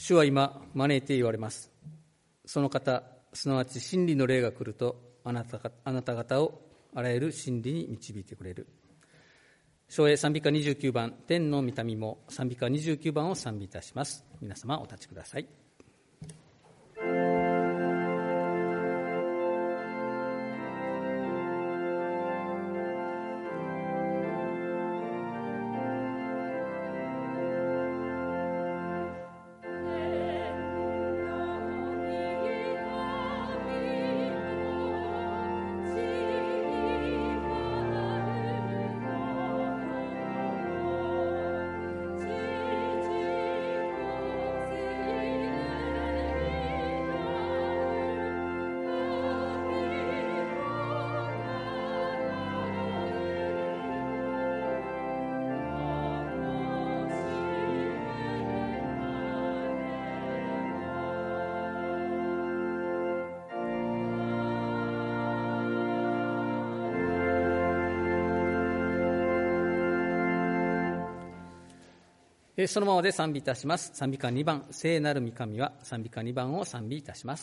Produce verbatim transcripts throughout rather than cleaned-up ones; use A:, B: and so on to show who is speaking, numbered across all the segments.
A: 主は今招いて言われます。その方、すなわち真理の霊が来ると、あなたあなた方をあらゆる真理に導いてくれる。唱詠賛美歌にじゅうきゅうばん、天の御民も賛美歌にじゅうきゅうばんを賛美いたします。皆様お立ちください。そのままで賛美いたします。賛美歌にばん、聖なる御神は、賛美歌にばんを賛美いたします。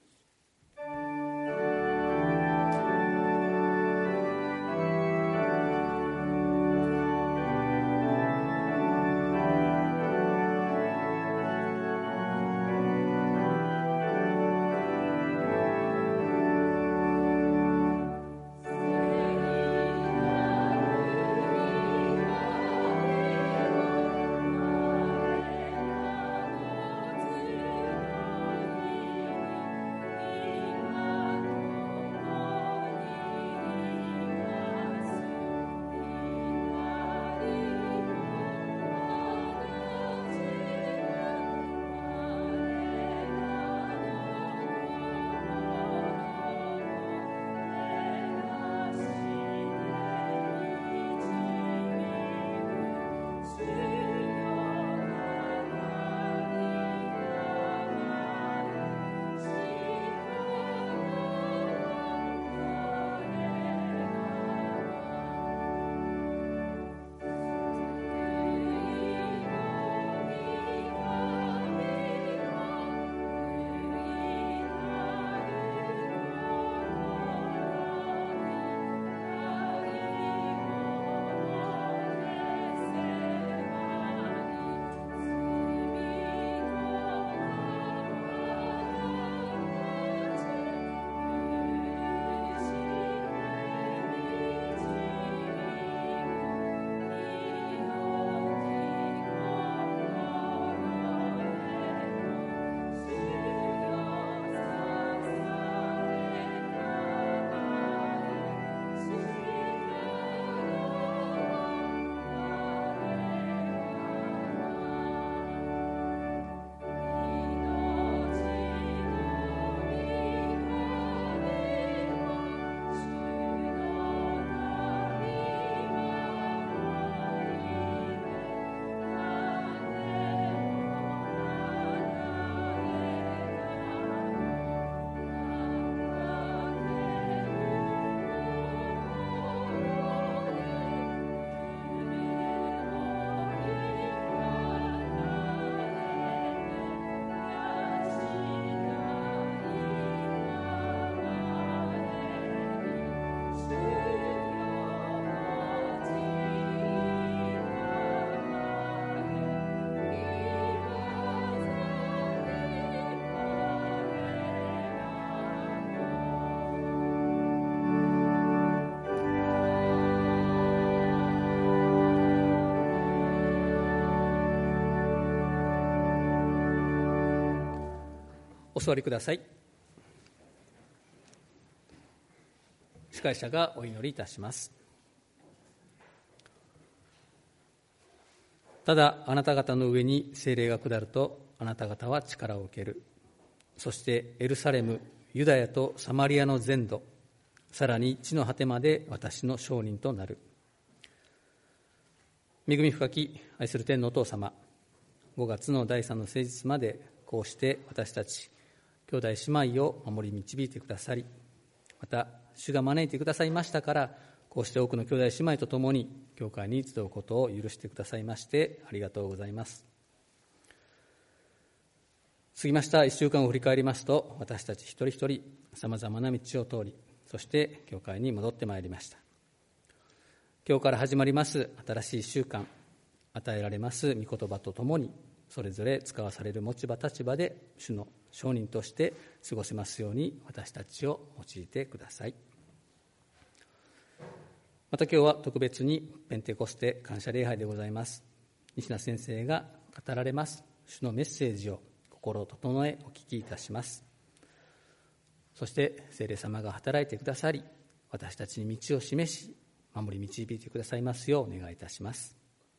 A: お座りください。司会者がお祈りいたします。ただあなた方の上に聖霊が下ると、あなた方は力を受ける。そしてエルサレム、ユダヤとサマリアの全土、さらに地の果てまで私の証人となる。恵み深き愛する天のお父様、ごがつのだいさんの聖日までこうして私たち兄弟姉妹を守り導いてくださり、また主が招いてくださいましたから、こうして多くの兄弟姉妹と共に教会に集うことを許してくださいましてありがとうございます。 過ぎましたいっしゅうかんを振り返りますと、私たち一人一人さまざまな道を通り、そして教会に戻ってまいりました。今日から始まります新しいいっしゅうかん、与えられます御言葉とともに、それぞれ使わされる持ち場立場で主の証人として過ごせますように、私たちを用いてください。また今日は特別にペンテコステ感謝礼拝でございます。西名先生が語られます主のメッセージを心を整えお聞きいたします。そして聖霊様が働いてくださり、私たちに道を示し守り導いてくださいますようお願いいたします。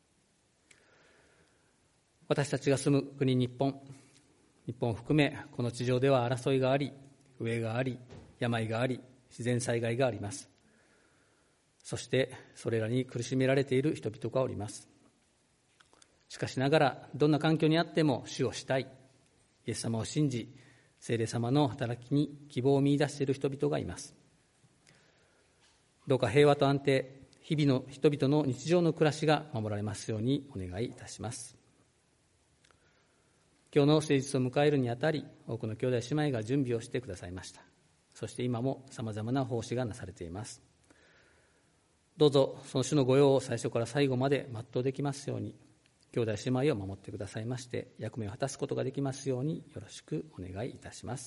A: 私たちが住む国日本日本を含め、この地上では争いがあり、飢えがあり、病があり、自然災害があります。そしてそれらに苦しめられている人々がおります。しかしながら、どんな環境にあっても主をしたい、イエス様を信じ、聖霊様の働きに希望を見出している人々がいます。どうか平和と安定、日々の人々の日常の暮らしが守られますようにお願いいたします。今日の誠実を迎えるにあたり、多くの兄弟姉妹が準備をしてくださいました。そして今もさまざまな奉仕がなされています。どうぞその主の御用を最初から最後まで全うできますように、兄弟姉妹を守ってくださいまして、役目を果たすことができますようによろしくお願いいたします。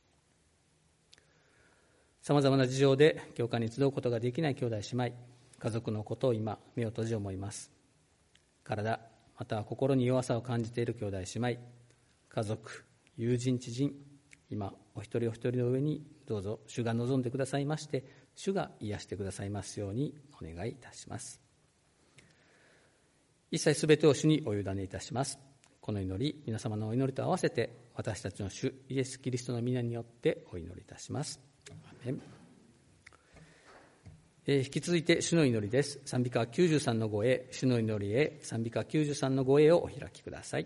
A: さまざまな事情で教会に集うことができない兄弟姉妹、家族のことを今目を閉じ思います。体または心に弱さを感じている兄弟姉妹、家族、友人、知人、今お一人お一人の上にどうぞ主が望んでくださいまして、主が癒してくださいますようにお願いいたします。一切すべてを主にお委ねいたします。この祈り、皆様のお祈りと合わせて、私たちの主イエス・キリストの皆によってお祈りいたします。アメン。えー、引き続いて主の祈りです。賛美歌きゅうじゅうさんのごえ、主の祈りへ、賛美歌きゅうじゅうさんのごえをお開きください。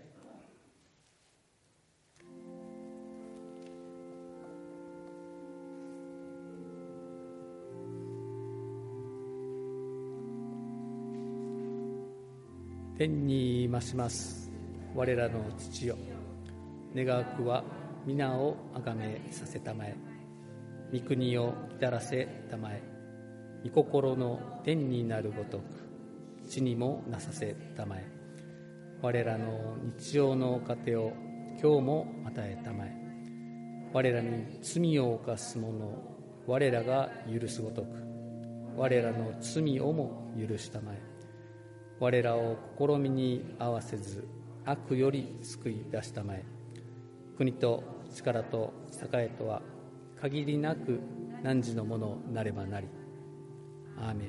A: 天に増します我らの父よ、願わくは皆をあがめさせたまえ、御国を来たらせたまえ、御心の天になるごとく地にもなさせたまえ、我らの日常の糧を今日も与えたまえ、我らに罪を犯す者を我らが許すごとく我らの罪をも許したまえ、我らを試みに合わせず悪より救い出したまえ、国と力と栄とは限りなく汝のものなればなり。アーメン。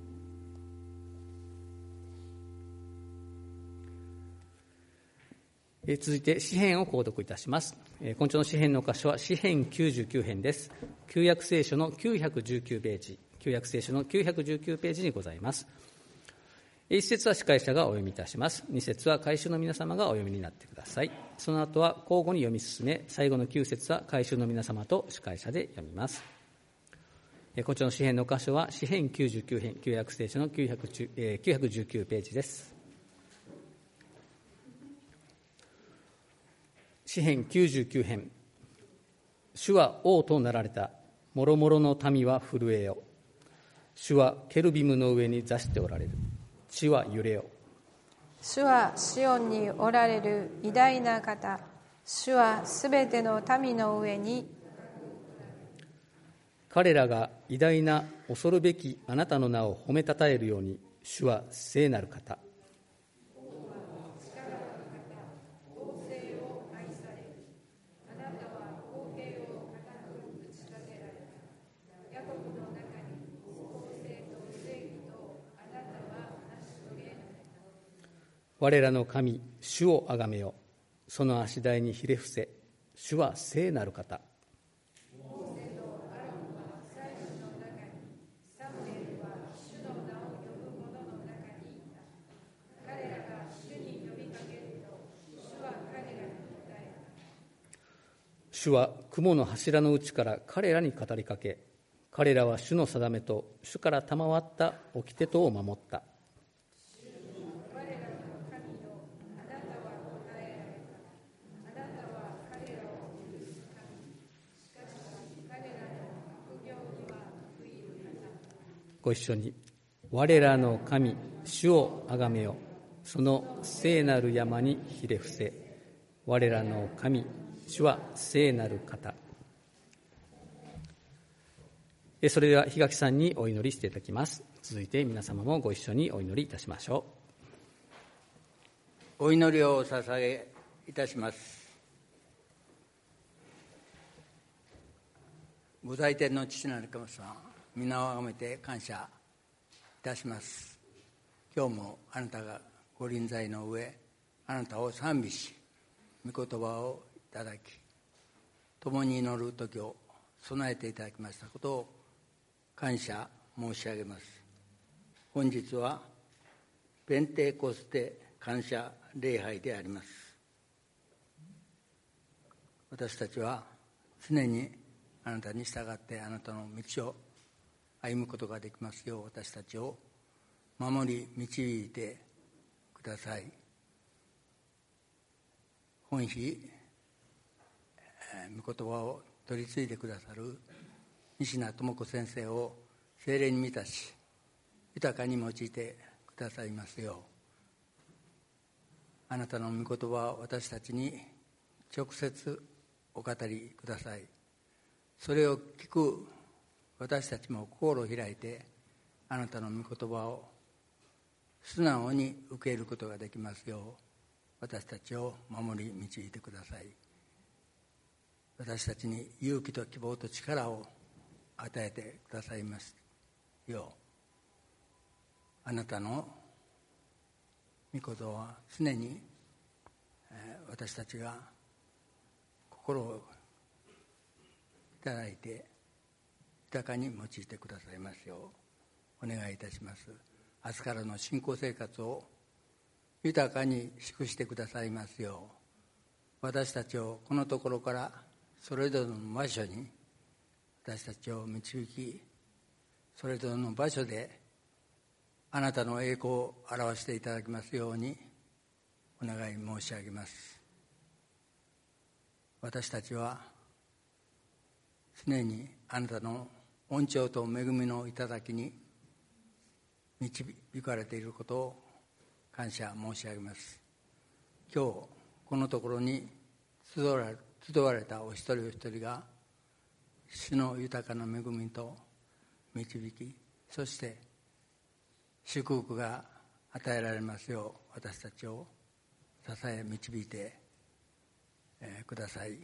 A: え続いて詩編を購読いたします。え今朝の詩編の箇所は詩編きゅうじゅうきゅう編です。旧約聖書のきゅうひゃくじゅうきゅうページ、旧約聖書のきゅうひゃくじゅうきゅうページにございます。一節は司会者がお読みいたします。二節は改宗の皆様がお読みになってください。その後は交互に読み進め、最後の九節は改宗の皆様と司会者で読みます。こちらの詩編の箇所は詩編きゅうじゅうきゅう編、旧約聖書のきゅうひゃくじゅうきゅうページです。詩編きゅうじゅうきゅう編。主は王となられた、もろもろの民は震えよ。主はケルビムの上に座しておられる。地は揺れよ。
B: 主はシオンにおられる偉大な方。主はすべての民の上に。
A: 彼らが偉大な恐るべきあなたの名を褒めたたえるように、主は聖なる方。我らの神、主をあがめよ。その足台にひれ伏せ。主は聖なる方。主は雲の柱の内から彼らに語りかけ、彼らは主の定めと主から賜った掟とを守った。 ご一緒に。我らの神、主をあがめよ。その聖なる山にひれ伏せ。我らの神、主は聖なる方。それでは檜垣さんにお祈りしていただきます。続いて皆様もご一緒にお祈りいたしましょ
C: う。お祈りをお捧げいたします。ご在天の父なる神様、皆をあがめて感謝いたします。今日もあなたがご臨在の上、あなたを賛美し、御言葉をいただき、共に祈る時を備えていただきましたことを感謝申し上げます。本日はペンテコステ感謝礼拝であります。私たちは常にあなたに従ってあなたの道を歩むことができますよう、私たちを守り導いてください。本日御言葉を取り継いでくださる西名智子先生を聖霊に満たし、豊かに用いてくださいますよう、あなたの御言葉を私たちに直接お語りください。それを聞く私たちも心を開いて、あなたの御言葉を素直に受け入れることができますよう、私たちを守り導いてください。私たちに勇気と希望と力を与えてくださいますよう、あなたの御言葉は常に私たちが心をいただいて豊かに用いてくださいますようお願いいたします。明日からの信仰生活を豊かに祝してくださいますよう、私たちをこのところからそれぞれの場所に私たちを導き、それぞれの場所であなたの栄光を表していただきますようにお願い申し上げます。私たちは常にあなたの恩寵と恵みの頂きに導かれていることを感謝申し上げます。今日このところに集われ集われたお一人お一人が主の豊かな恵みと導き、そして祝福が与えられますよう私たちを支え導いて、えー、ください。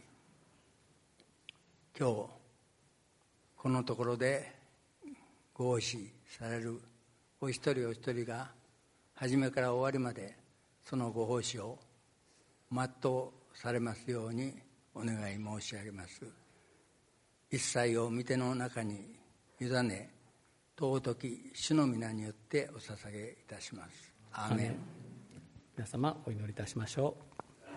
C: 今日このところでご奉仕されるお一人お一人が初めから終わりまでそのご奉仕を全うされますようにお願い申し上げます。一切を御手の中に委ね、尊き主の皆によってお捧げいたします。アーメン。
A: 皆様お祈りいたしましょう。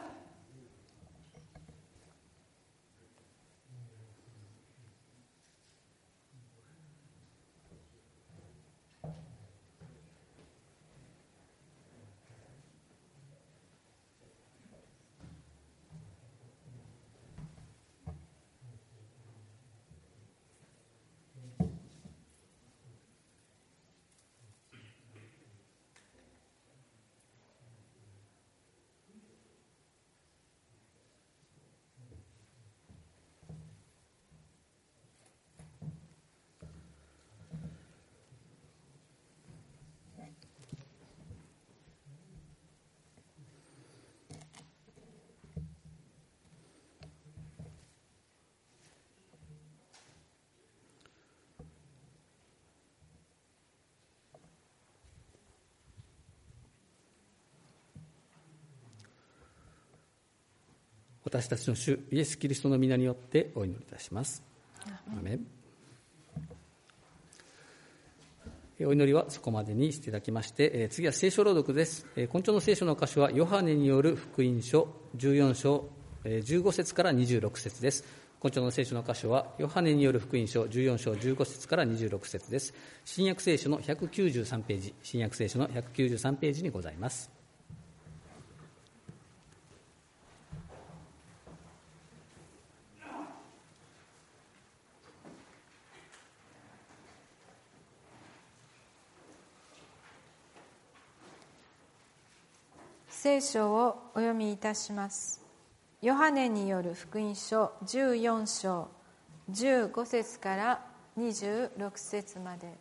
A: 私たちの主イエス・キリストの皆によってお祈りいたします。アーメン。お祈りはそこまでにしていただきまして、次は聖書朗読です。今朝の聖書の箇所はヨハネによる福音書じゅうよん章じゅうご節からにじゅうろく節です。今朝の聖書の箇所はヨハネによる福音書じゅうよん章じゅうご節からにじゅうろく節です。新約聖書のひゃくきゅうじゅうさんページ、新約聖書のひゃくきゅうじゅうさんページにございます。
B: 聖書をお読みいたします。ヨハネによる福音書じゅうよん章じゅうご節からにじゅうろく節まで。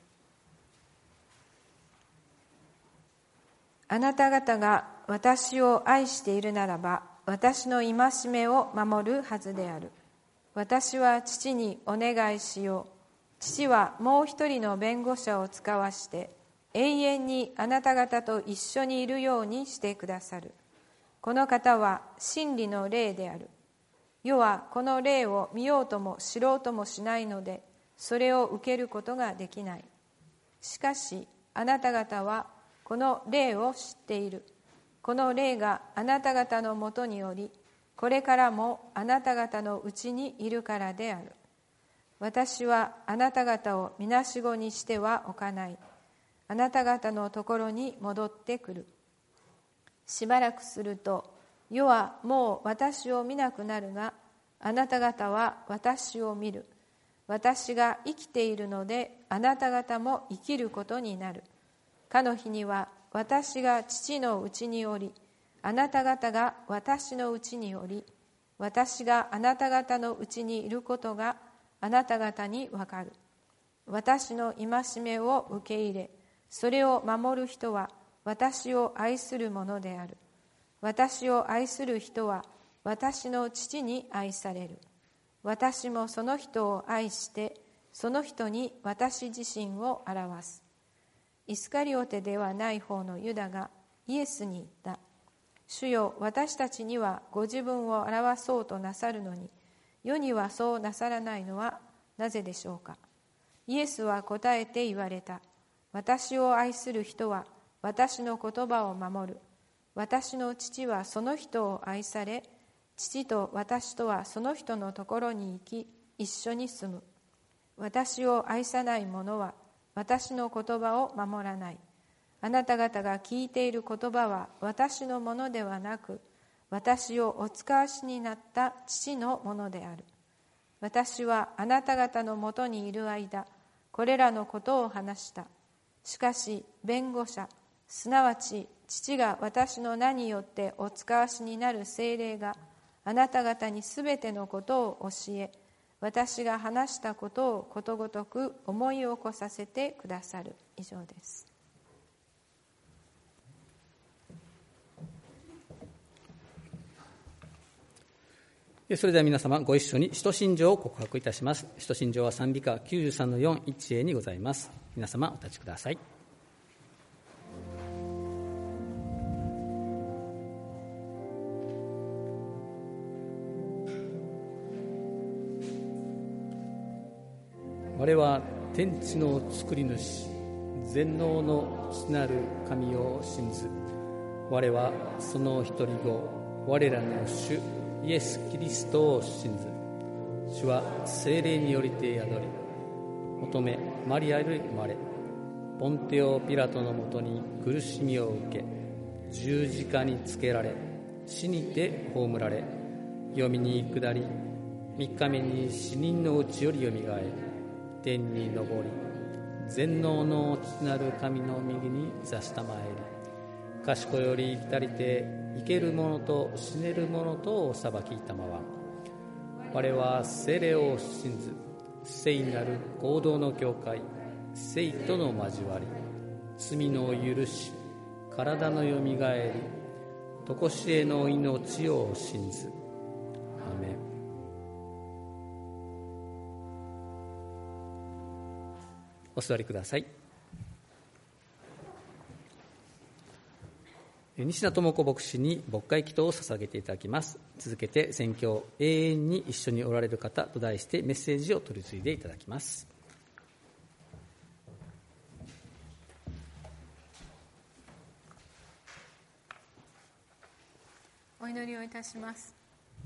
B: あなた方が私を愛しているならば、私の戒めを守るはずである。私は父にお願いしよう。父はもう一人の弁護者を使わして永遠にあなた方と一緒にいるようにしてくださる。この方は真理の霊である。世はこの霊を見ようとも知ろうともしないので、それを受けることができない。しかしあなた方はこの霊を知っている。この霊があなた方のもとにおり、これからもあなた方のうちにいるからである。私はあなた方をみなしごにしてはおかない。あなた方のところに戻ってくる。しばらくすると、世はもう私を見なくなるが、あなた方は私を見る。私が生きているので、あなた方も生きることになる。かの日には、私が父のうちにおり、あなた方が私のうちにおり、私があなた方のうちにいることがあなた方にわかる。私の戒めを受け入れ、それを守る人は私を愛するものである。私を愛する人は私の父に愛される。私もその人を愛して、その人に私自身を表す。イスカリオテではない方のユダがイエスに言った。主よ、私たちにはご自分を表そうとなさるのに、世にはそうなさらないのはなぜでしょうか。イエスは答えて言われた。私を愛する人は私の言葉を守る。私の父はその人を愛され、父と私とはその人のところに行き、一緒に住む。私を愛さない者は私の言葉を守らない。あなた方が聞いている言葉は私のものではなく、私をお使わしになった父のものである。私はあなた方のもとにいる間、これらのことを話した。しかし弁護者、すなわち父が私の名によってお使わしになる聖霊があなた方にすべてのことを教え、私が話したことをことごとく思い起こさせてくださる。以上です。
A: それでは皆様ご一緒に使徒信条を告白いたします。使徒信条は賛美歌きゅうじゅうさんのよん、いちエーにございます。皆様お立ちください。我は天地の作り主、全能の父なる神を信ず。我はその一人子、我らの主イエス・キリストを信ず。主は聖霊によりて宿り、乙女マリアより生まれ、ポンテオ・ピラトのもとに苦しみを受け、十字架につけられ、死にて葬られ、黄泉に下り、三日目に死人のうちよりよみがえり、天に昇り、全能の父なる神の右に座したまえり、賢より来たりて生ける者と死ねる者とお裁きたまわ。我は聖霊を信ず、聖なる合同の教会、聖との交わり、罪の許し、体のよみがえり、とこしえの命を信ず。アメン。お座りください。西田智子牧師に牧会祈祷を捧げていただきます。続けて宣教永遠に一緒におられる方と題してメッセージを取り次いでいただきます。
B: お祈りをいたします。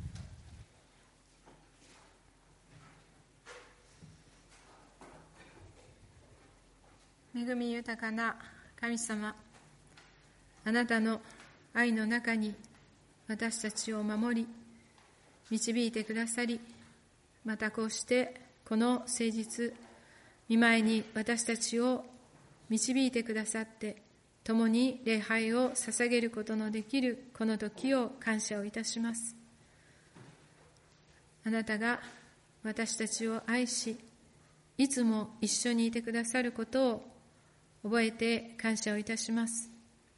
B: 恵み豊かな神様、あなたの愛の中に私たちを守り導いてくださり、またこうしてこの誠実御前に私たちを導いてくださって、 共に礼拝を捧げることのできるこの時を感謝をいたします。あなたが私たちを愛し、いつも一緒にいてくださることを覚えて感謝をいたします。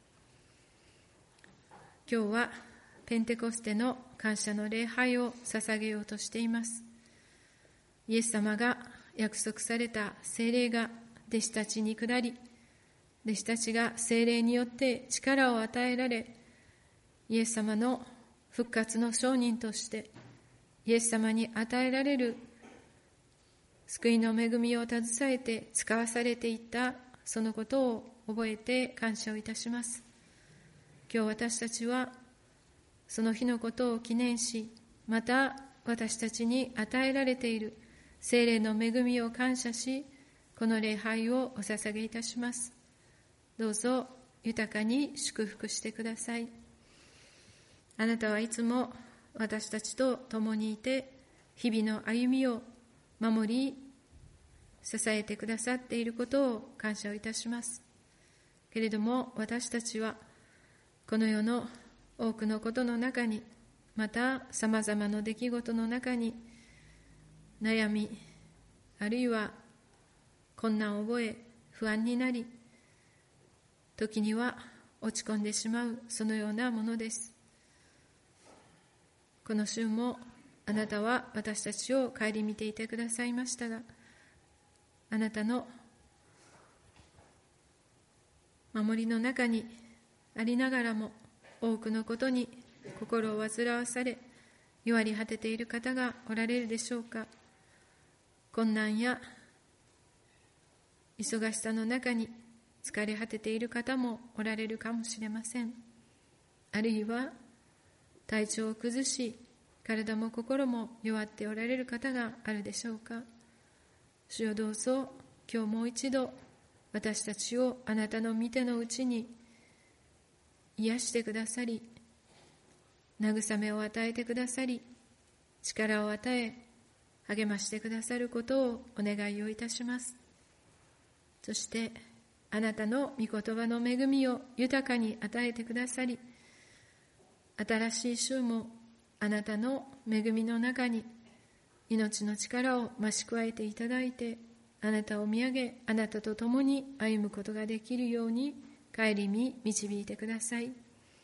B: 今日はペンテコステの感謝の礼拝を捧げようとしています。イエス様が約束された聖霊が弟子たちに下り、弟子たちが聖霊によって力を与えられ、イエス様の復活の証人としてイエス様に与えられる救いの恵みを携えて使わされていったそのことを覚えて感謝をいたします。今日私たちはその日のことを記念し、また私たちに与えられている聖霊の恵みを感謝し、この礼拝をお捧げいたします。どうぞ豊かに祝福してください。あなたはいつも私たちと共にいて、日々の歩みを守り支えてくださっていることを感謝をいたします。けれども私たちはこの世の多くのことの中に、またさまざまな出来事の中に悩み、あるいは困難を覚え不安になり、時には落ち込んでしまう、そのようなものです。この週もあなたは私たちを顧みていてくださいましたが、あなたの守りの中にありながらも、多くのことに心を煩わされ弱り果てている方がおられるでしょうか。困難や忙しさの中に疲れ果てている方もおられるかもしれません。あるいは体調を崩し、体も心も弱っておられる方があるでしょうか。主よ、どうぞ今日もう一度私たちをあなたの御手のうちに癒してくださり、慰めを与えてくださり、力を与え励ましてくださることをお願いをいたします。そしてあなたの御言葉の恵みを豊かに与えてくださり、新しい週もあなたの恵みの中に命の力を増し加えていただいて、あなたを見上げ、あなたと共に歩むことができるように顧み導いてください。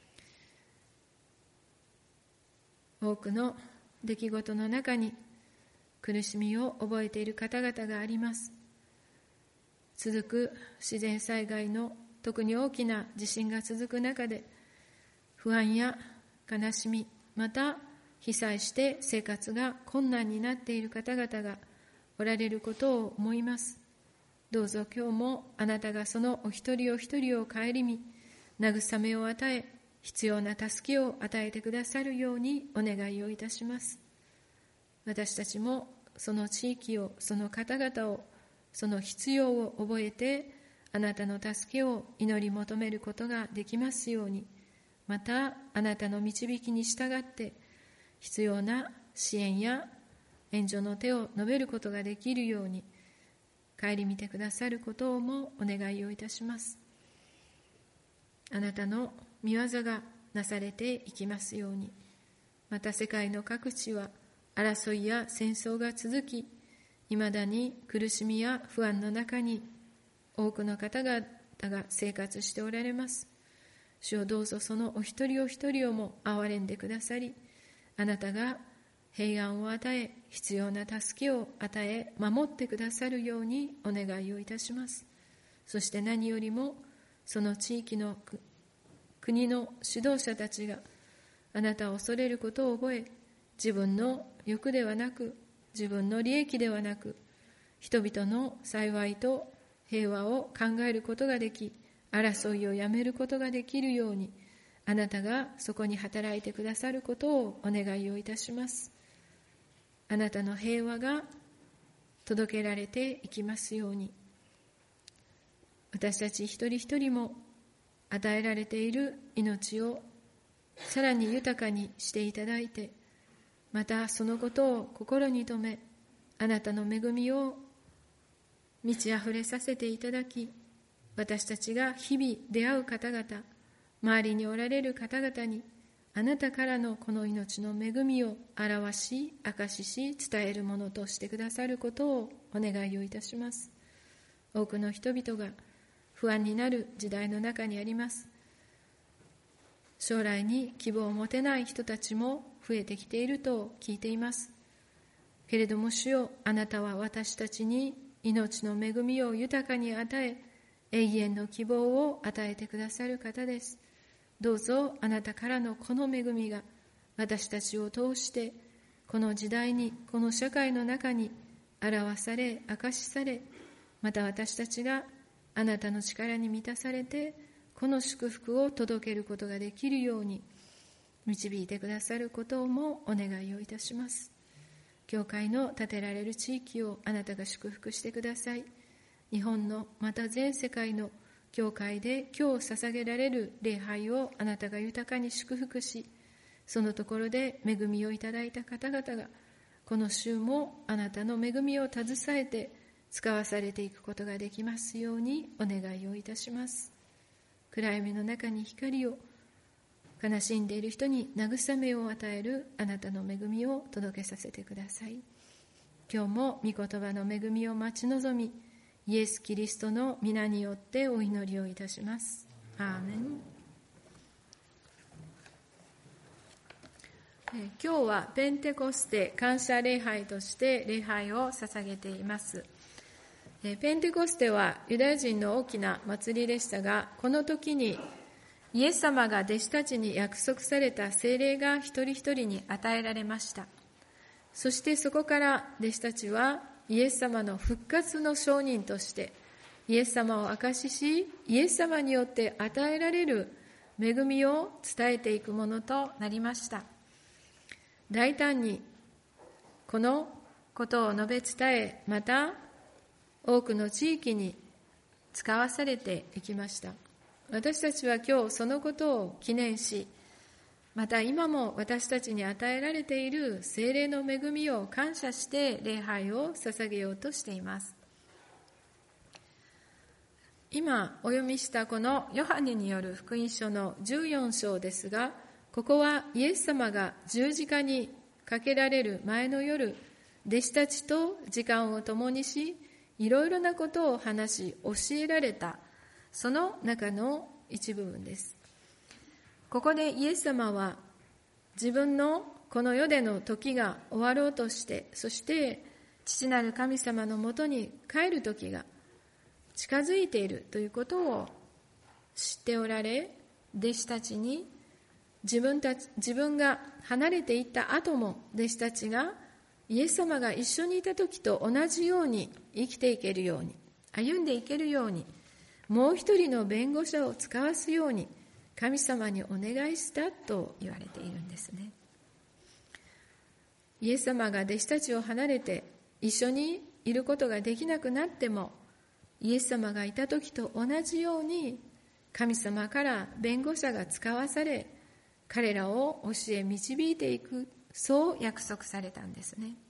B: 多くの出来事の中に苦しみを覚えている方々があります。続く自然災害の特に大きな地震が続く中で、不安や悲しみ、また被災して生活が困難になっている方々がおられることを思います。どうぞ今日もあなたがそのお一人お一人を顧み、慰めを与え、必要な助けを与えてくださるようにお願いをいたします。私たちもその地域を、その方々を、その必要を覚えて、あなたの助けを祈り求めることができますように、またあなたの導きに従って必要な支援や援助の手を伸べることができるように顧みてくださることをもお願いをいたします。あなたの御業がなされていきますように。また世界の各地は争いや戦争が続き、いまだに苦しみや不安の中に多くの方々が生活しておられます。主をどうぞそのお一人お一人をも憐れんでくださり、あなたが平安を与え、必要な助けを与え、守ってくださるようにお願いをいたします。そして何よりもその地域の国の指導者たちがあなたを恐れることを覚え、自分の欲ではなく、自分の利益ではなく、人々の幸いと平和を考えることができ、争いをやめることができるように、あなたがそこに働いてくださることをお願いをいたします。あなたの平和が届けられていきますように、私たち一人一人も与えられている命をさらに豊かにしていただいて、またそのことを心に留め、あなたの恵みを満ち溢れさせていただき、 私たちが日々出会う方々、周りにおられる方々に、あなたからのこの命の恵みを表し、証しし、伝えるものとしてくださることをお願いをいたします。多くの人々が不安になる時代の中にあります。将来に希望を持てない人たちも増えてきていると聞いています。けれども主よ、あなたは私たちに命の恵みを豊かに与え、永遠の希望を与えてくださる方です。どうぞあなたからのこの恵みが私たちを通してこの時代に、この社会の中に表され、証しされ、また私たちがあなたの力に満たされてこの祝福を届けることができるように導いてくださることもお願いをいたします。教会の建てられる地域をあなたが祝福してください。日本のまた全世界の教会で今日捧げられる礼拝をあなたが豊かに祝福し、そのところで恵みをいただいた方々がこの週もあなたの恵みを携えて使わされていくことができますようにお願いをいたします。暗闇の中に光を、悲しんでいる人に慰めを与えるあなたの恵みを届けさせてください。今日も御言葉の恵みを待ち望み、イエス・キリストの皆によってお祈りをいたします。アーメン。え今日はペンテコステ感謝礼拝として礼拝を捧げています。えペンテコステはユダヤ人の大きな祭りでしたが、この時にイエス様が弟子たちに約束された聖霊が一人一人に与えられました。そしてそこから弟子たちはイエス様の復活の証人としてイエス様を証しし、イエス様によって与えられる恵みを伝えていくものとなりました。大胆にこのことを述べ伝え、また多くの地域に使わされていきました。私たちは今日そのことを記念し、また今も私たちに与えられている聖霊の恵みを感謝して礼拝を捧げようとしています。今お読みしたこのヨハネによる福音書のじゅうよん章ですが、ここはイエス様が十字架にかけられる前の夜、弟子たちと時間を共にし、いろいろなことを話し教えられた、その中の一部分です。ここでイエス様は自分のこの世での時が終わろうとして、そして父なる神様のもとに帰る時が近づいているということを知っておられ、弟子たちに自分たち自分が離れていった後も弟子たちがイエス様が一緒にいた時と同じように生きていけるように、歩んでいけるように、もう一人の弁護者を使わすように神様にお願いしたと言われているんですね。イエス様が弟子たちを離れて一緒にいることができなくなっても、イエス様がいた時と同じように神様から弁護者が使わされ、彼らを教え導いていく、そう約束されたんですね。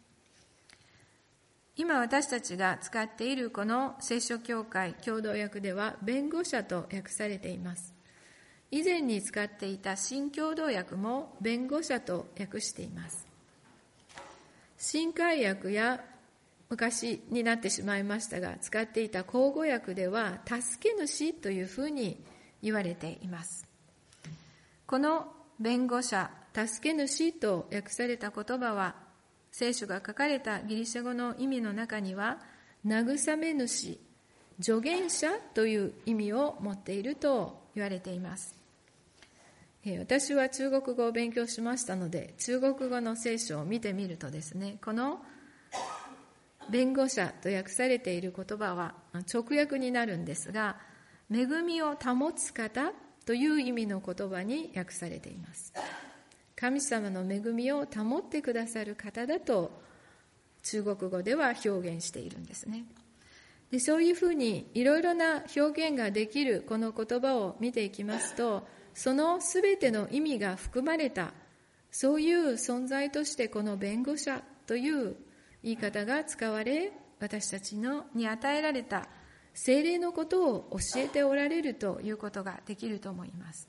B: 今私たちが使っているこの聖書教会共同訳では弁護者と訳されています。以前に使っていた新共同訳も弁護者と訳しています。新海訳や昔になってしまいましたが使っていた口語訳では助け主というふうに言われています。この弁護者、助け主と訳された言葉は、聖書が書かれたギリシャ語の意味の中には、慰め主、助言者という意味を持っていると言われています。私は中国語を勉強しましたので、中国語の聖書を見てみるとですね、この弁護者と訳されている言葉は直訳になるんですが、恵みを保つ方という意味の言葉に訳されています。神様の恵みを保ってくださる方だと中国語では表現しているんですね。で、そういうふうにいろいろな表現ができるこの言葉を見ていきますと、そのすべての意味が含まれた、そういう存在としてこの弁護者という言い方が使われ、私たちのに与えられた聖霊のことを教えておられるということができると思います。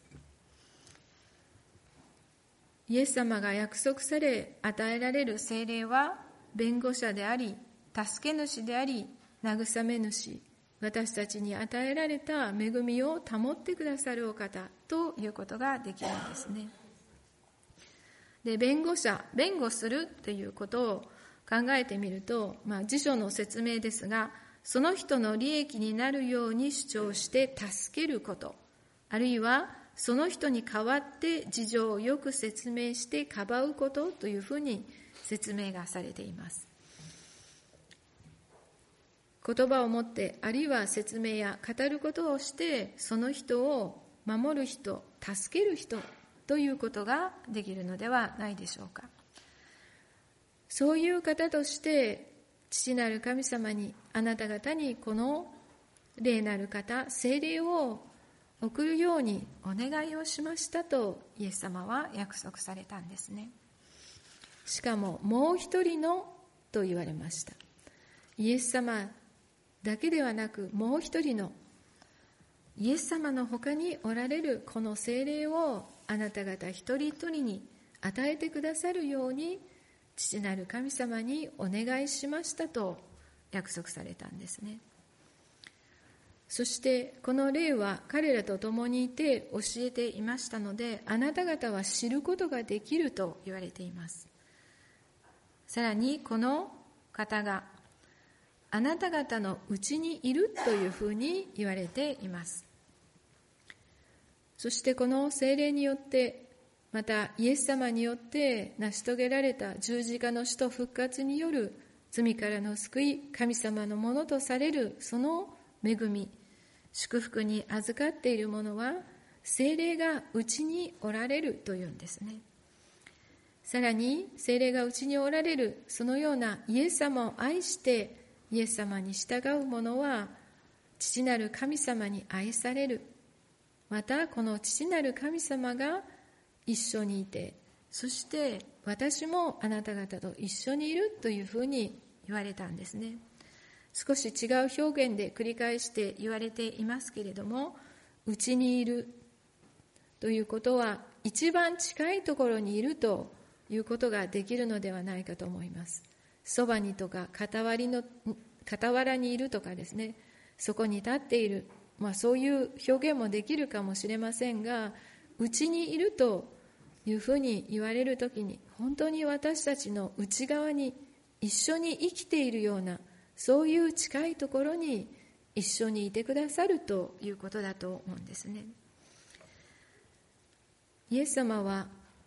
B: イエス様が約束され与えられる聖霊は弁護者であり、助け主であり、慰め主、私たちに与えられた恵みを保ってくださるお方ということができるんですね。で、弁護者、弁護するということを考えてみると、まあ、辞書の説明ですが、その人の利益になるように主張して助けること、あるいはその人に代わって事情をよく説明してかばうことというふうに説明がされています。言葉を持って、あるいは説明や語ることをして、その人を守る人、助ける人ということができるのではないでしょうか。そういう方として、父なる神様に、あなた方にこの霊なる方、聖霊を送るようにお願いをしましたとイエス様は約束されたんですね。しかももう一人のと言われました。イエス様だけではなく、もう一人のイエス様の他におられるこの聖霊をあなた方一人一人に与えてくださるように父なる神様にお願いしましたと約束されたんですね。そしてこの霊は彼らと共にいて教えていましたので、あなた方は知ることができると言われています。さらにこの方があなた方のうちにいるというふうに言われています。そしてこの聖霊によって、またイエス様によって成し遂げられた十字架の死と復活による罪からの救い、神様のものとされるその恵み、祝福に預かっているものは聖霊がうちにおられるというんですね。さらに聖霊がうちにおられるそのようなイエス様を愛してイエス様に従う者は父なる神様に愛される。またこの父なる神様が一緒にいて、そして私もあなた方と一緒にいるというふうに言われたんですね。少し違う表現で繰り返して言われていますけれども、うちにいるということは一番近いところにいるということができるのではないかと思います。そばにとか傍りの傍らにいるとかですね、そこに立っている、まあ、そういう表現もできるかもしれませんが、うちにいるというふうに言われるときに、本当に私たちの内側に一緒に生きているような、そういう近いところに一緒にいてくださるということだと思うんですね。イエス様は、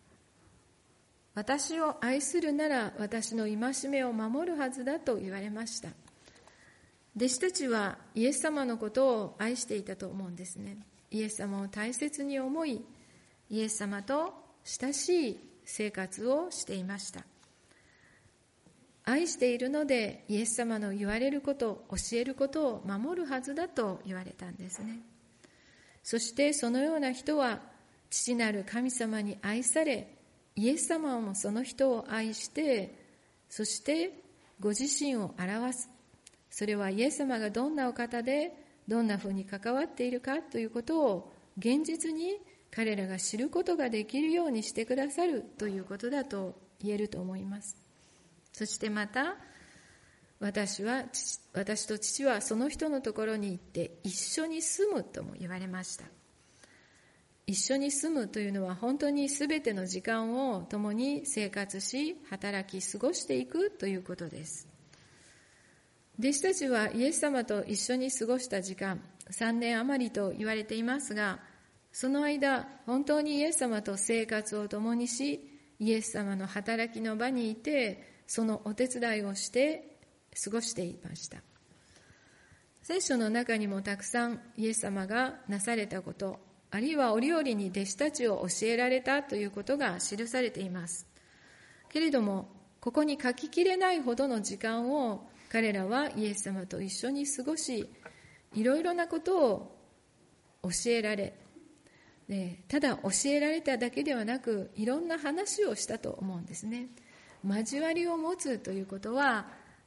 B: 私を愛するなら私の戒めを守るはずだと言われました。弟子たちはイエス様のことを愛していたと思うんですね。イエス様を大切に思い、イエス様と親しい生活をしていました。愛しているのでイエス様の言われること、教えることを守るはずだと言われたんですね。そしてそのような人は父なる神様に愛され、イエス様もその人を愛して、そしてご自身を表す。それはイエス様がどんなお方でどんなふうに関わっているかということを現実に彼らが知ることができるようにしてくださるということだと言えると思います。そしてまた、私は私と父はその人のところに行って一緒に住むとも言われました。一緒に住むというのは本当にすべての時間を共に生活し、働き過ごしていくということです。弟子たちはイエス様と一緒に過ごした時間、さんねん余りと言われていますが、その間、本当にイエス様と生活を共にし、イエス様の働きの場にいて、そのお手伝いをして過ごしていました。聖書の中にもたくさんイエス様がなされたこと、あるいは折々に弟子たちを教えられたということが記されています。けれども、ここに書ききれないほどの時間を彼らはイエス様と一緒に過ごし、いろいろなことを教えられ、ただ教えられただけではなく、いろんな話をしたと思うんですね。交わりを持つということは、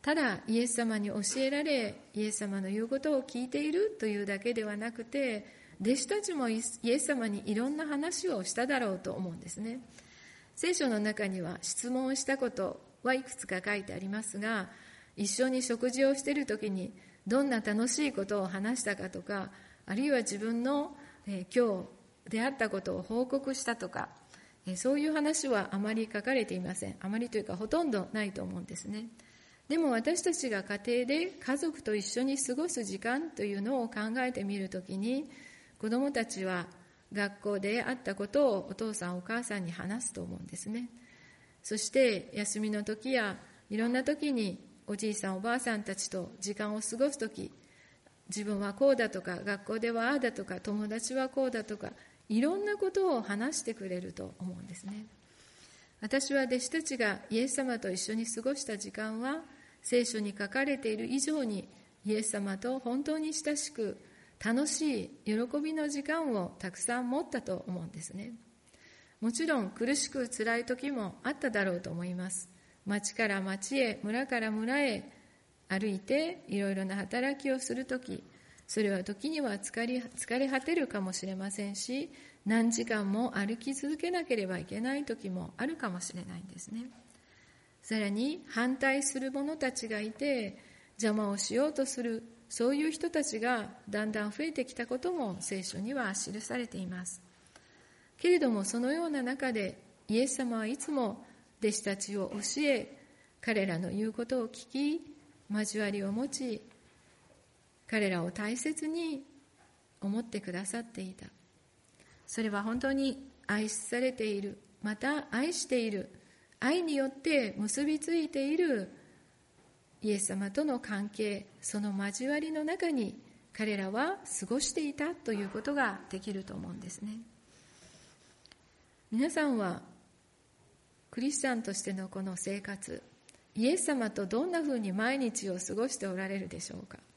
B: ただイエス様に教えられ、イエス様の言うことを聞いているというだけではなくて、弟子たちもイエス様にいろんな話をしただろうと思うんですね。聖書の中には質問をしたことはいくつか書いてありますが、一緒に食事をしている時にどんな楽しいことを話したかとか、あるいは自分の、えー、今日出会ったことを報告したとか、えー、そういう話はあまり書かれていません。あまりというかほとんどないと思うんですね。でも私たちが家庭で家族と一緒に過ごす時間というのを考えてみるときに、子どもたちは学校であったことをお父さんお母さんに話すと思うんですね。そして休みの時やいろんな時におじいさんおばあさんたちと時間を過ごす時、自分はこうだとか、学校ではああだとか、友達はこうだとか、いろんなことを話してくれると思うんですね。私は弟子たちがイエス様と一緒に過ごした時間は、聖書に書かれている以上にイエス様と本当に親しく楽しい喜びの時間をたくさん持ったと思うんですね。もちろん苦しく辛い時もあっただろうと思います。町から町へ、村から村へ歩いていろいろな働きをする時、それは時には疲れ、疲れ果てるかもしれませんし、何時間も歩き続けなければいけない時もあるかもしれないんですね。さらに反対する者たちがいて邪魔をしようとする、そういう人たちがだんだん増えてきたことも聖書には記されています。けれどもそのような中でイエス様はいつも弟子たちを教え、彼らの言うことを聞き、交わりを持ち、彼らを大切に思ってくださっていた。それは本当に愛されている、また愛している、愛によって結びついているイエス様との関係、その交わりの中に彼らは過ごしていたということができると思うんですね。皆さんはクリスチャンとしてのこの生活、イエス様とどんなふうに毎日を過ごしておられるでしょうか。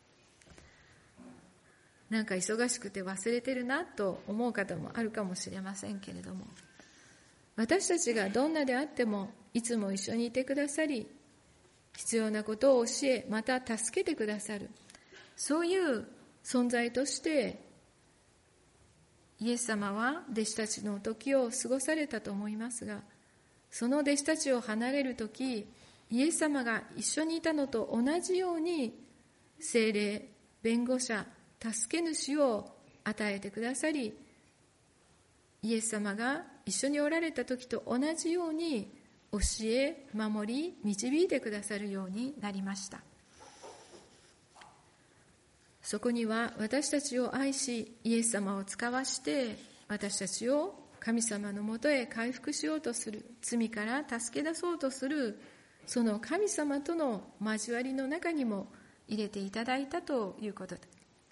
B: なんか忙しくて忘れてるなと思う方もあるかもしれませんけれども、私たちがどんなであってもいつも一緒にいてくださり、必要なことを教え、また助けてくださる、そういう存在としてイエス様は弟子たちの時を過ごされたと思いますが、その弟子たちを離れる時、イエス様が一緒にいたのと同じように聖霊、弁護者、助け主を与えてくださり、イエス様が一緒におられた時と同じように教え、守り、導いてくださるようになりました。そこには私たちを愛し、イエス様を使わして私たちを神様のもとへ回復しようとする、罪から助け出そうとする、その神様との交わりの中にも入れていただいたということです。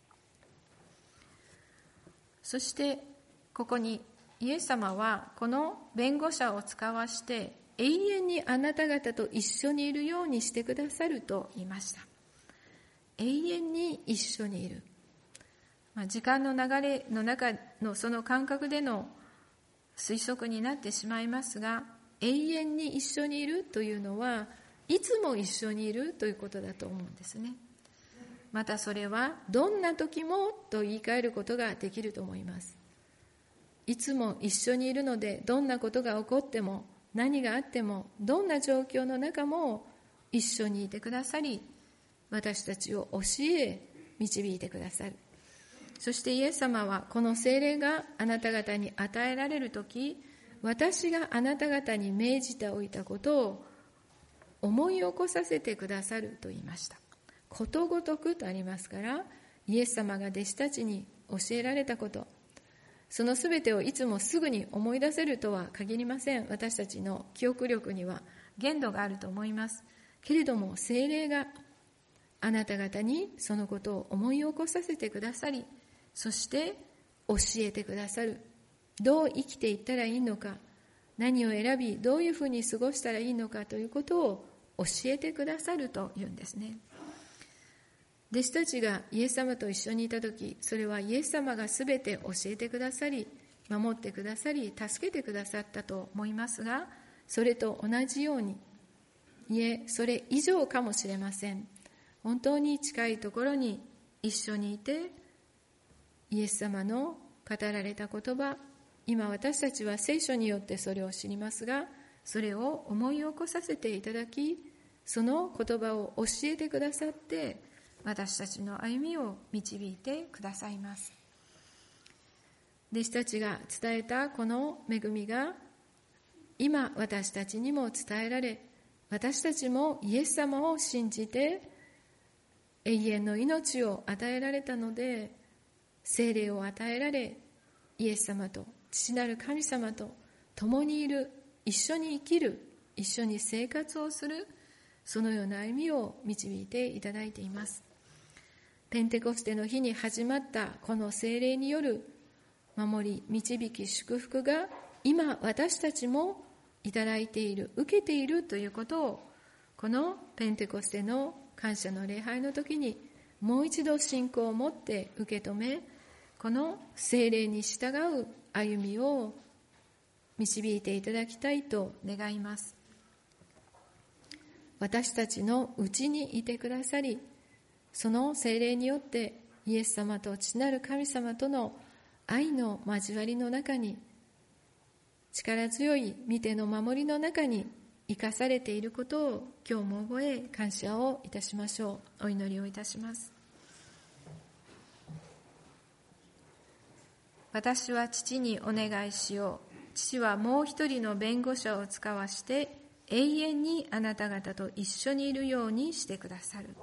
B: そしてここにイエス様はこの弁護者を使わして永遠にあなた方と一緒にいるようにしてくださると言いました。永遠に一緒にいる、まあ、時間の流れの中のその感覚での推測になってしまいますが、永遠に一緒にいるというのはいつも一緒にいるということだと思うんですね。またそれはどんな時もと言い換えることができると思います。いつも一緒にいるので、どんなことが起こっても何があってもどんな状況の中も一緒にいてくださり、私たちを教え導いてくださる。そしてイエス様はこの聖霊があなた方に与えられるとき、私があなた方に命じておいたことを思い起こさせてくださると言いました。ことごとくとありますから、イエス様が弟子たちに教えられたこと、そのすべてをいつもすぐに思い出せるとは限りません。私たちの記憶力には限度があると思いますけれども、聖霊があなた方にそのことを思い起こさせてくださり、そして教えてくださる。どう生きていったらいいのか、何を選びどういうふうに過ごしたらいいのかということを教えてくださるというんですね。弟子たちがイエス様と一緒にいたとき、それはイエス様がすべて教えてくださり、守ってくださり、助けてくださったと思いますが、それと同じようにいえ、それ以上かもしれません。本当に近いところに一緒にいて、イエス様の語られた言葉、今私たちは聖書によってそれを知りますが、それを思い起こさせていただき、その言葉を教えてくださって、私たちの歩みを導いてくださいます。弟子たちが伝えたこの恵みが、今私たちにも伝えられ、私たちもイエス様を信じて永遠の命を与えられたので、聖霊を与えられ、イエス様と父なる神様と共にいる、一緒に生きる、一緒に生活をする、そのような歩みを導いていただいています。ペンテコステの日に始まったこの聖霊による守り、導き、祝福が今私たちもいただいている、受けているということを、このペンテコステの感謝の礼拝の時にもう一度信仰を持って受け止め、この聖霊に従う歩みを導いていただきたいと願います。私たちのうちにいてくださり、その聖霊によってイエス様と父なる神様との愛の交わりの中に、力強い御手の守りの中に生かされていることを今日も覚え、感謝をいたしましょう。お祈りをいたします。私は父にお願いしよう。父はもう一人の弁護者を使わして永遠にあなた方と一緒にいるようにしてくださる。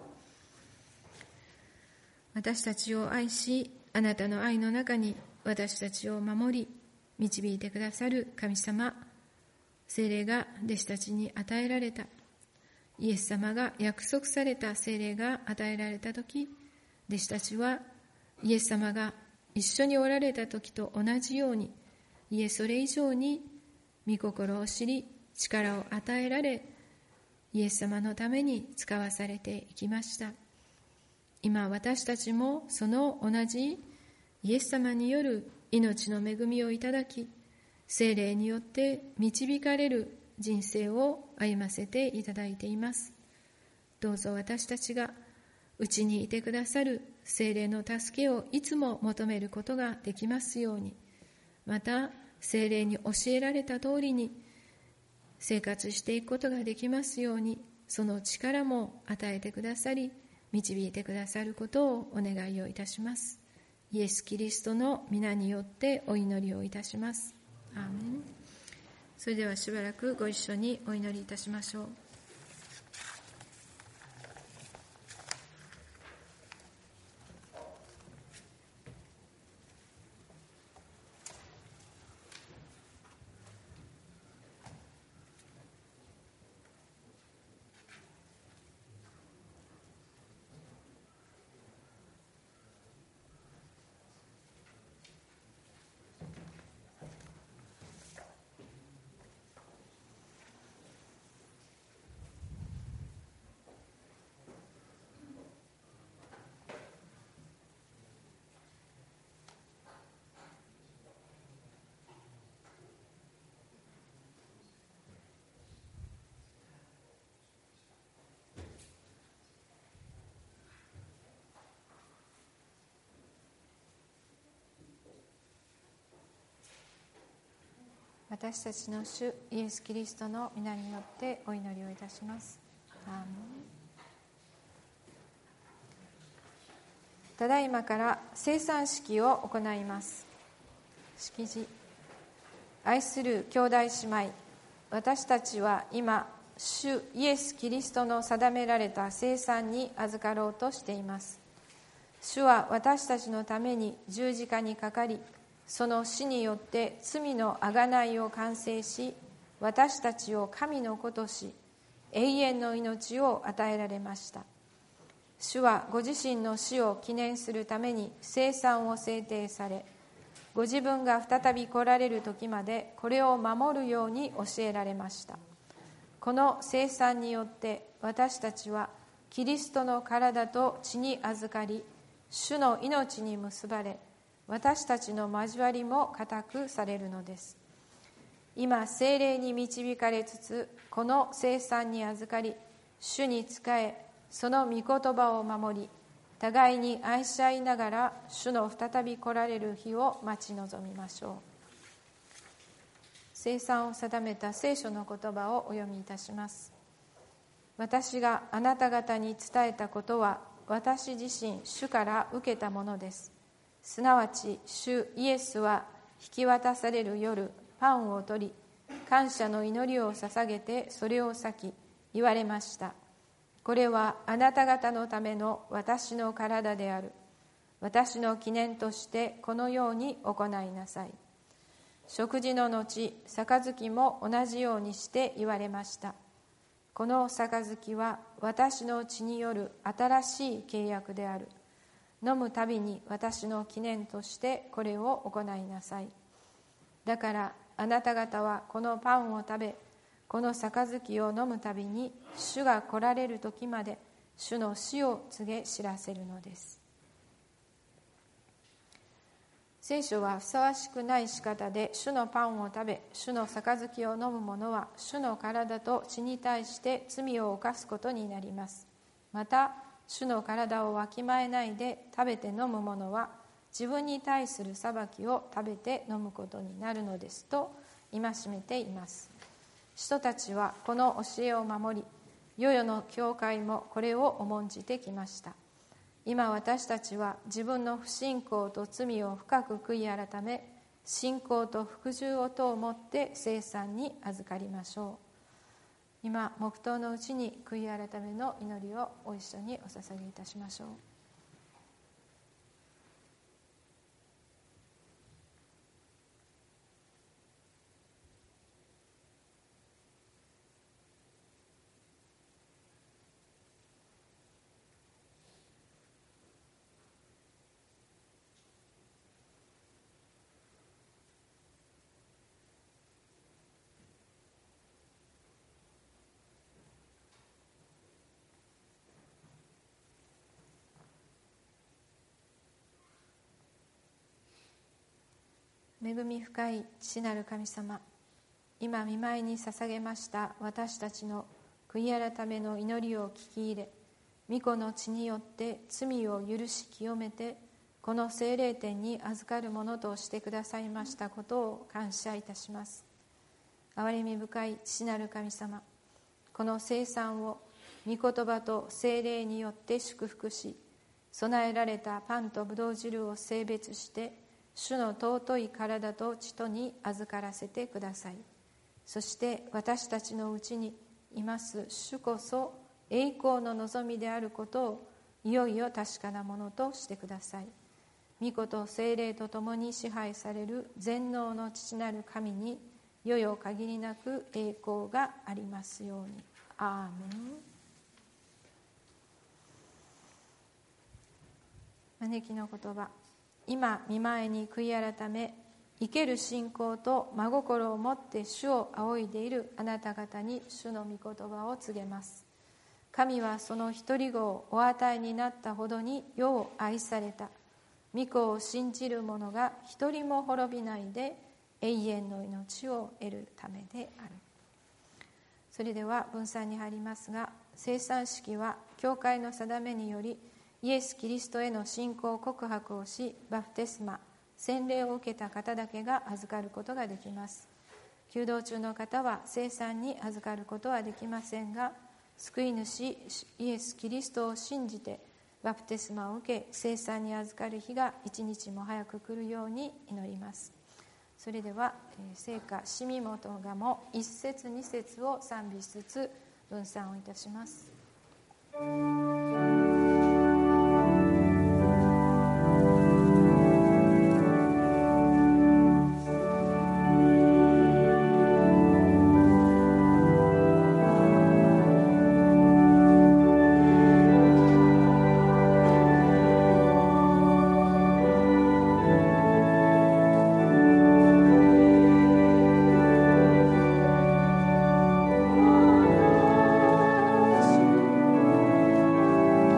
B: 私たちを愛し、あなたの愛の中に私たちを守り導いてくださる神様、聖霊が弟子たちに与えられた、イエス様が約束された聖霊が与えられたとき、弟子たちはイエス様が一緒におられたときと同じように、いえそれ以上に御心を知り、力を与えられ、イエス様のために使わされていきました。今私たちもその同じイエス様による命の恵みをいただき、聖霊によって導かれる人生を歩ませていただいています。どうぞ私たちがうちにいてくださる聖霊の助けをいつも求めることができますように、また聖霊に教えられた通りに生活していくことができますように、その力も与えてくださり導いてくださることをお願いをいたします。イエス・キリストの皆によってお祈りをいたします。アーメン。それではしばらくご一緒にお祈りいたしましょう。私たちの主イエス・キリストの皆によってお祈りをいたします。アーメン。ただいまから聖餐式を行います。式辞。愛する兄弟姉妹、私たちは今主イエス・キリストの定められた聖餐に預かろうとしています。主は私たちのために十字架にかかり、その死によって罪の贖いを完成し、私たちを神の子とし、永遠の命を与えられました。主はご自身の死を記念するために聖餐を制定され、ご自分が再び来られる時までこれを守るように教えられました。この聖餐によって私たちはキリストの体と血に預かり、主の命に結ばれ、私たちの交わりも固くされるのです。 今聖霊に導かれつつ、この聖餐に預かり、主に仕え、その御言葉を守り、互いに愛し合いながら主の再び来られる日を待ち望みましょう。聖餐を定めた聖書の言葉をお読みいたします。私があなた方に伝えたことは、私自身主から受けたものです。すなわち主イエスは引き渡される夜、パンを取り、感謝の祈りを捧げてそれを裂き、言われました。これはあなた方のための私の体である。私の記念としてこのように行いなさい。食事の後、杯も同じようにして言われました。この杯は私の血による新しい契約である。飲むたびに私の記念としてこれを行いなさい。だからあなた方はこのパンを食べ、この杯を飲むたびに主が来られる時まで主の死を告げ知らせるのです。聖書はふさわしくない仕方で主のパンを食べ、主の杯を飲む者は主の体と血に対して罪を犯すことになります。また主の体をわきまえないで食べて飲む者は自分に対する裁きを食べて飲むことになるのですと戒めています。使徒たちはこの教えを守り、世々の教会もこれを重んじてきました。今私たちは自分の不信仰と罪を深く悔い改め、信仰と服従をと思って聖餐に預かりましょう。今黙祷のうちに悔い改めの祈りをご一緒にお捧げいたしましょう。恵み深い父なる神様、今御前に捧げました私たちの悔い改めの祈りを聞き入れ、御子の血によって罪を許し清めて、この聖霊殿に預かるものとしてくださいましたことを感謝いたします。憐れみ深い父なる神様、この聖餐を御言葉と聖霊によって祝福し、備えられたパンとぶどう汁を聖別して主の尊い体と血とに預からせてください。そして私たちのうちにいます主こそ栄光の望みであることをいよいよ確かなものとしてください。御子と聖霊と共に支配される全能の父なる神によよ限りなく栄光がありますように。アーメン。招きの言葉。今御前に悔い改め、生ける信仰と真心を持って主を仰いでいるあなた方に主の御言葉を告げます。神はその一人子をお与えになったほどに世を愛された。御子を信じる者が一人も滅びないで永遠の命を得るためである。それでは分散に入りますが、聖餐式は教会の定めによりイエス・キリストへの信仰告白をし、バプテスマ、洗礼を受けた方だけが預かることができます。求道中の方は聖餐に預かることはできませんが、救い主イエス・キリストを信じてバプテスマを受け、聖餐に預かる日が一日も早く来るように祈ります。それでは聖歌しみもとがも一節二節を賛美しつつ分散をいたします。
D: 「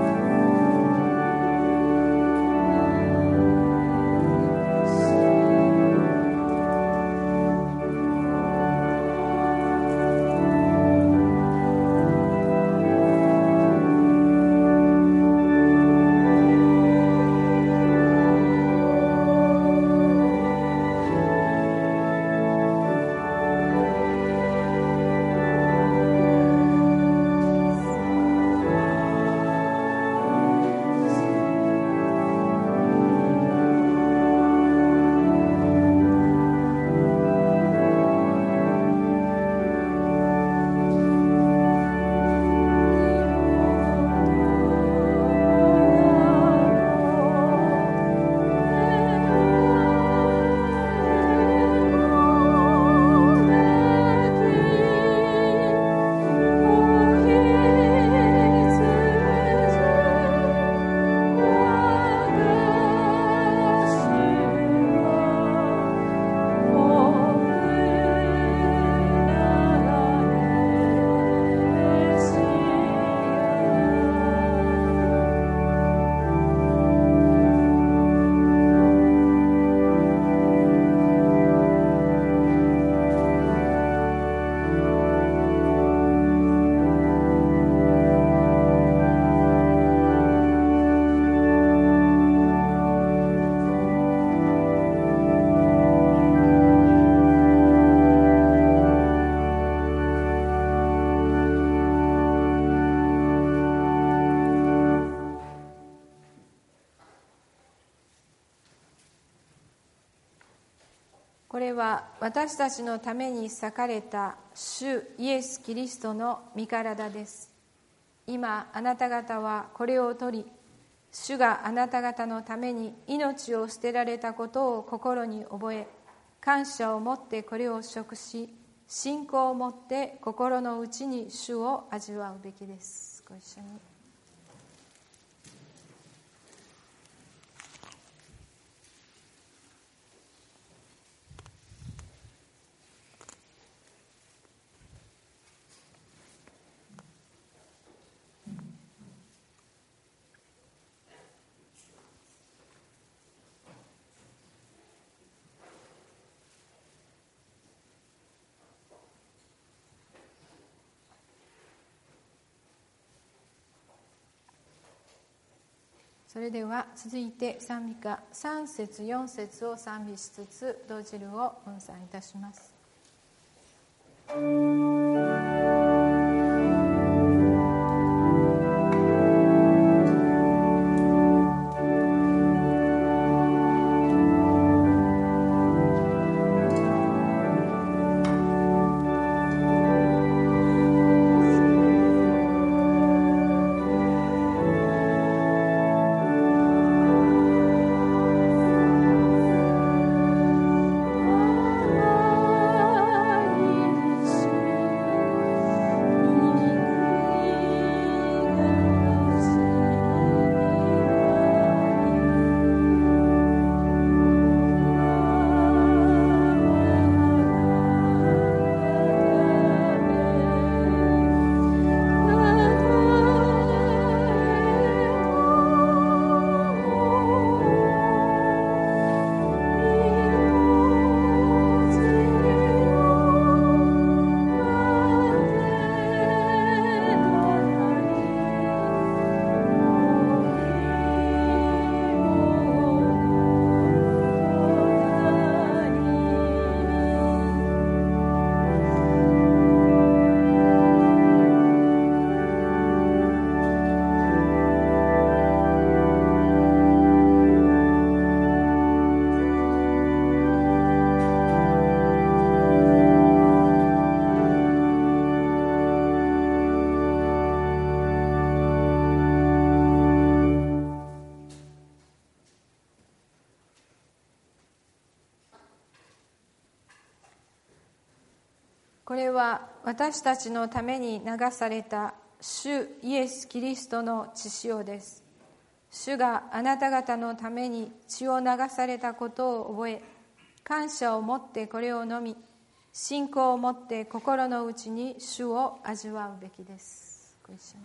B: これは私たちのために裂かれた主イエス・キリストの身体です。今あなた方はこれを取り、主があなた方のために命を捨てられたことを心に覚え、感謝を持ってこれを食し、信仰を持って心の内に主を味わうべきです。ご一緒に。それでは続いて賛美歌さん節よん節を賛美しつつ同時ルを分散いたします。これは私たちのために流された主イエス・キリストの血潮です。主があなた方のために血を流されたことを覚え、感謝を持ってこれを飲み、信仰を持って心の内に主を味わうべきです。ご一緒に。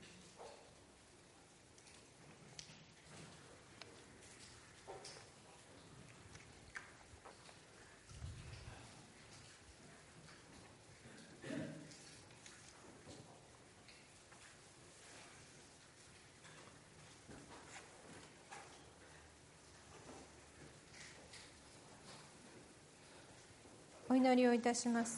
B: お祈りをいたします。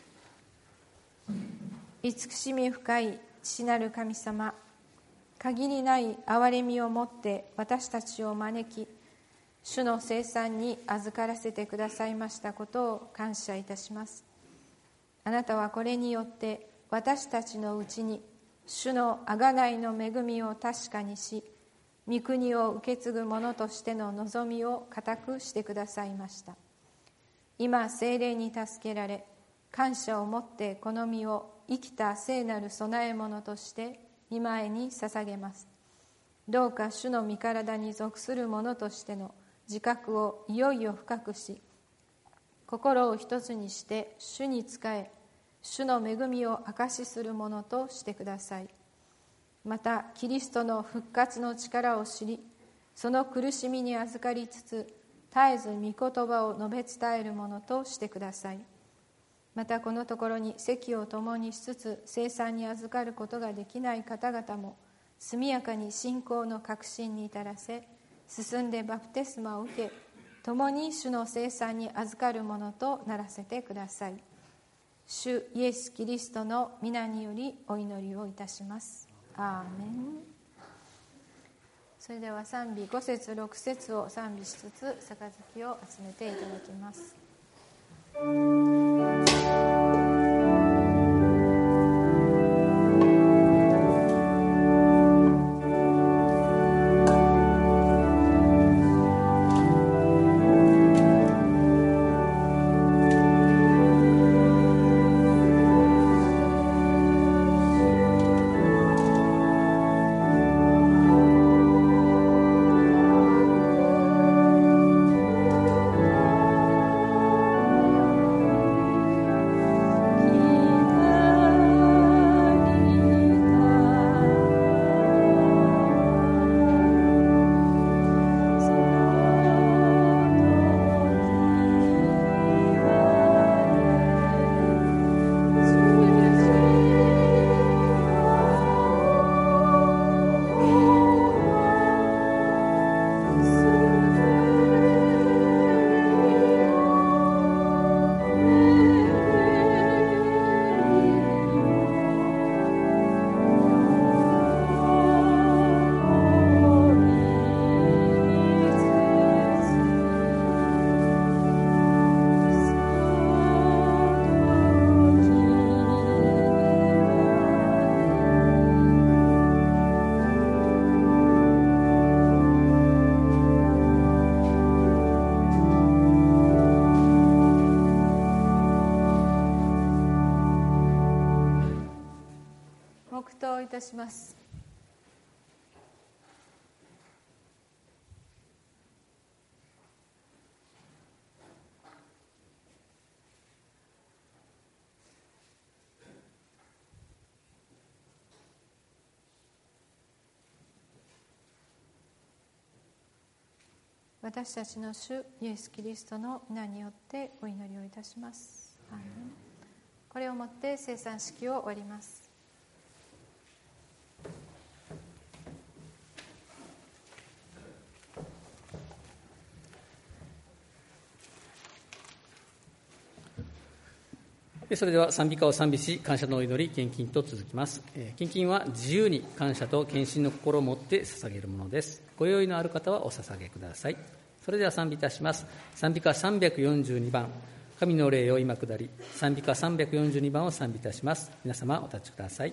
B: 慈しみ深い父なる神様、限りない憐れみをもって私たちを招き、主の聖餐に預からせてくださいましたことを感謝いたします。あなたはこれによって私たちのうちに主の贖いの恵みを確かにし、御国を受け継ぐ者としての望みを固くしてくださいました。今聖霊に助けられ、感謝を持ってこの身を生きた聖なる供え物として御前に捧げます。どうか主の御体に属する者としての自覚をいよいよ深くし、心を一つにして主に仕え、主の恵みを証しするものとしてください。またキリストの復活の力を知り、その苦しみに預かりつつ絶えず御言葉を述べ伝えるものとしてください。またこのところに席を共にしつつ聖餐に預かることができない方々も速やかに信仰の確信に至らせ、進んでバプテスマを受け、共に主の聖餐に預かるものとならせてください。主イエス・キリストの皆によりお祈りをいたします。アーメン。それでは賛美ご節ろく節を賛美しつつ杯を集めていただきます。 黙祷いたします。私たちの主イエス・キリストの皆によってお祈りをいたします。アーメン。これをもって聖餐式を終わります。
A: それでは賛美歌を賛美し、感謝のお祈り、献金と続きます。献金は自由に感謝と献身の心を持って捧げるものです。ご用意のある方はお捧げください。それでは賛美いたします。賛美歌さんびゃくよんじゅうにばん、神の霊を今下り。賛美歌さんびゃくよんじゅうにばんを賛美いたします。皆様お立ちください。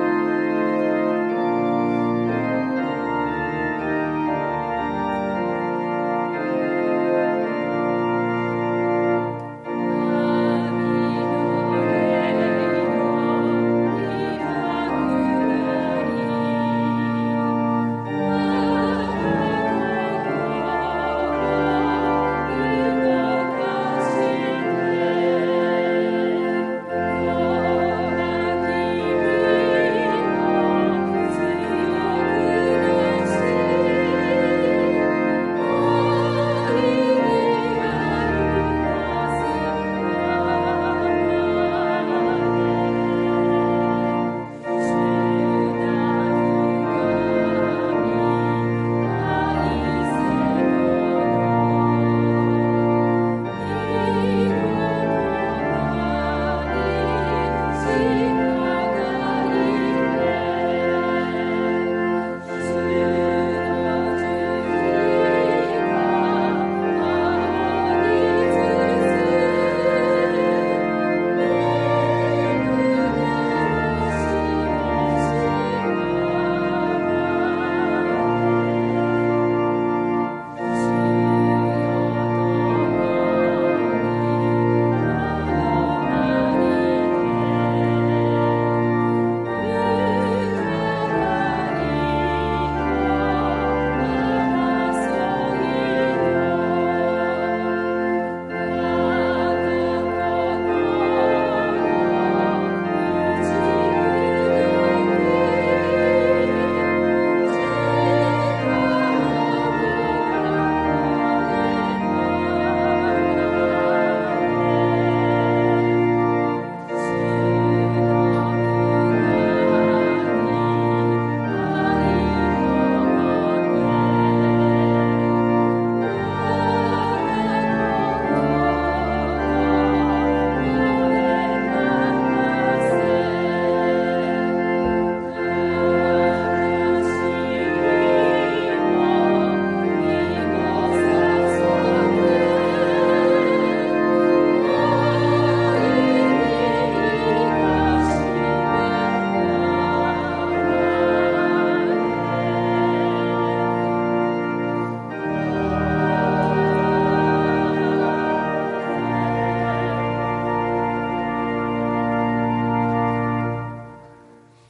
B: 「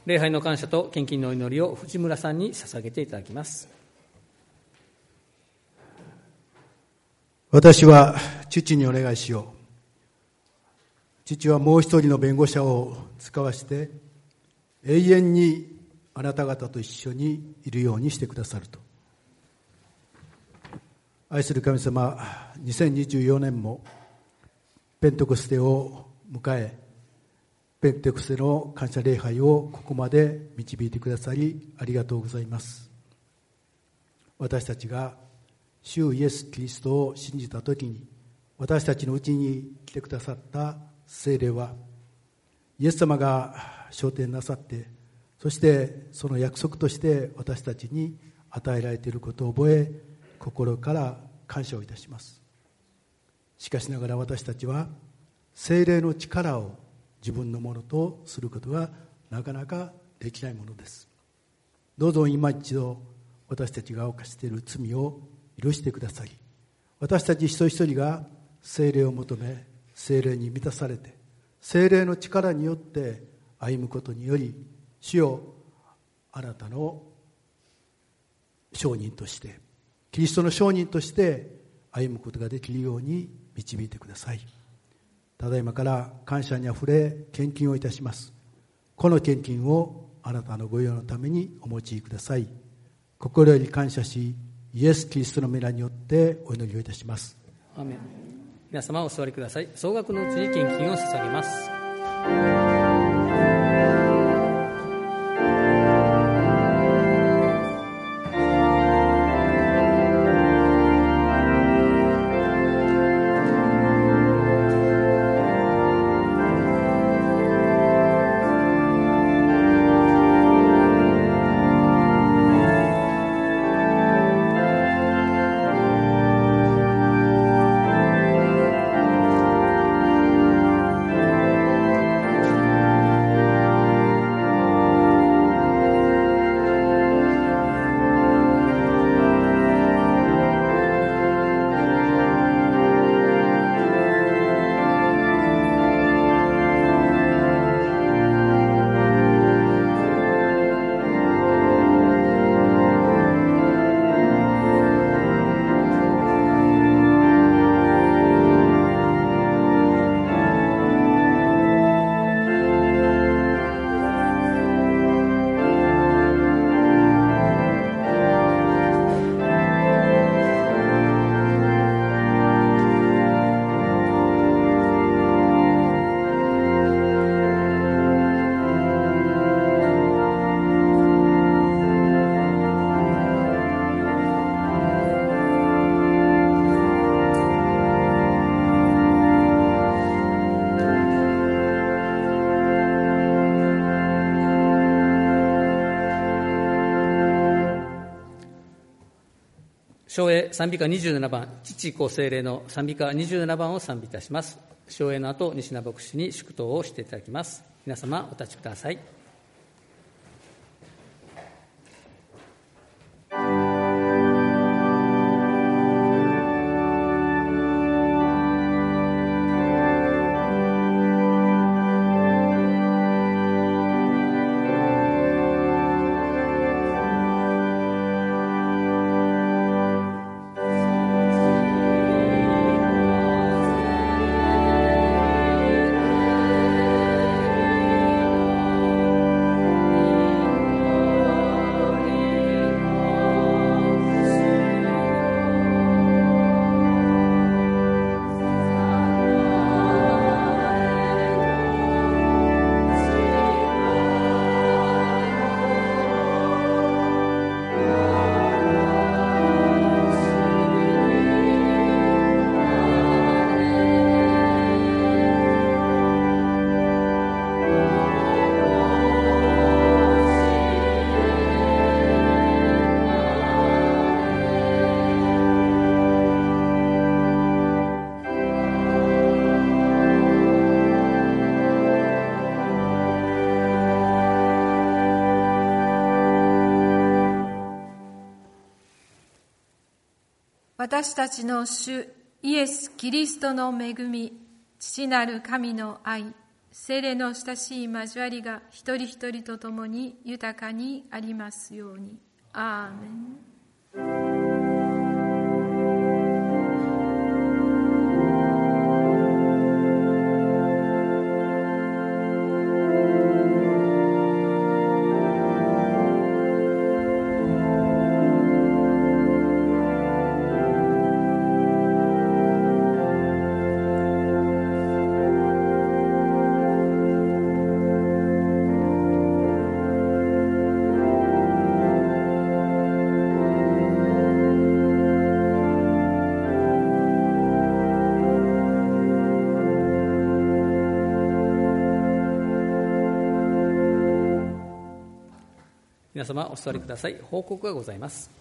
A: 礼拝の感謝と献金の祈りを藤村さんに捧げていただきます。
D: 私は父にお願いしよう。父はもう一人の弁護者を使わして永遠にあなた方と一緒にいるようにしてくださると。愛する神様、にせんにじゅうよねんもペンテコステを迎え、ペンテコステの感謝礼拝をここまで導いてくださりありがとうございます。私たちが主イエス・キリストを信じたときに、私たちのうちに来てくださった聖霊は、イエス様が昇天なさって、そしてその約束として私たちに与えられていることを覚え、心から感謝をいたします。しかしながら私たちは聖霊の力を自分のものとすることがなかなかできないものです。どうぞ今一度私たちが犯している罪を許してくださり、私たち一人一人が聖霊を求め、聖霊に満たされて、聖霊の力によって歩むことにより、主よ、あなたの証人として、キリストの証人として歩むことができるように導いてください。ただいまから感謝にあふれ献金をいたします。この献金をあなたのご用のためにお持ちください。心より感謝し、イエス・キリストの皆によってお祈りをいたします。
A: アーメン。皆様お座りください。総額のうちに献金を捧げます。唱詠賛美歌にじゅうななばん、父子聖霊の賛美歌にじゅうななばんを賛美いたします。唱詠の後、西名牧師に祝祷をしていただきます。皆様お立ちください。
B: 私たちの主イエス・キリストの恵み、父なる神の愛、 聖霊の親しい交わりが一人一人とともに豊かにありますように。アーメン。
A: 皆様お座りください。報告がございます。